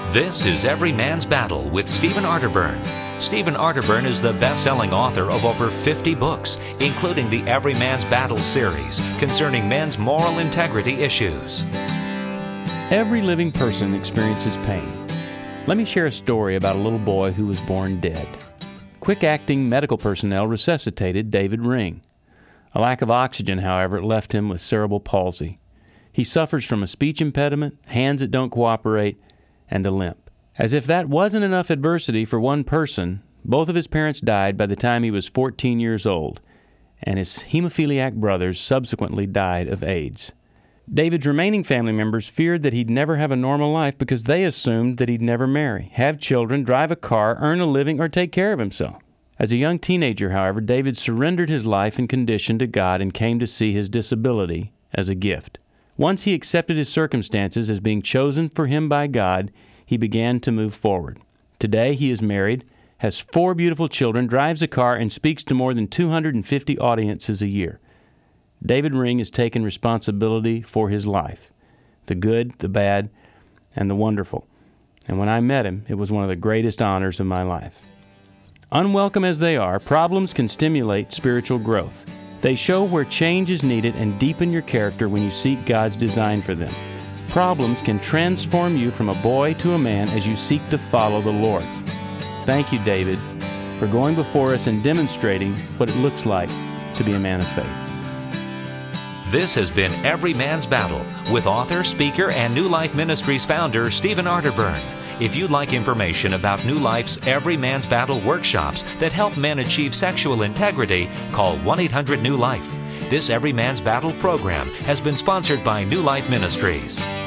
This is Every Man's Battle with Stephen Arterburn. Stephen Arterburn is the best-selling author of over 50 books, including the Every Man's Battle series concerning men's moral integrity issues. Every living person experiences pain. Let me share a story about a little boy who was born dead. Quick-acting medical personnel resuscitated David Ring. A lack of oxygen, however, left him with cerebral palsy. He suffers from a speech impediment, hands that don't cooperate, and a limp. As if that wasn't enough adversity for one person, both of his parents died by the time he was 14 years old, and his hemophiliac brothers subsequently died of AIDS. David's remaining family members feared that he'd never have a normal life because they assumed that he'd never marry, have children, drive a car, earn a living, or take care of himself. As a young teenager, however, David surrendered his life and condition to God and came to see his disability as a gift. Once he accepted his circumstances as being chosen for him by God, he began to move forward. Today, he is married, has 4 beautiful children, drives a car, and speaks to more than 250 audiences a year. David Ring has taken responsibility for his life, the good, the bad, and the wonderful. And when I met him, it was one of the greatest honors of my life. Unwelcome as they are, problems can stimulate spiritual growth. They show where change is needed and deepen your character when you seek God's design for them. Problems can transform you from a boy to a man as you seek to follow the Lord. Thank you, David, for going before us and demonstrating what it looks like to be a man of faith. This has been Every Man's Battle with author, speaker, and New Life Ministries founder Stephen Arterburn. If you'd like information about New Life's Every Man's Battle workshops that help men achieve sexual integrity, call 1-800-NEW-LIFE. This Every Man's Battle program has been sponsored by New Life Ministries.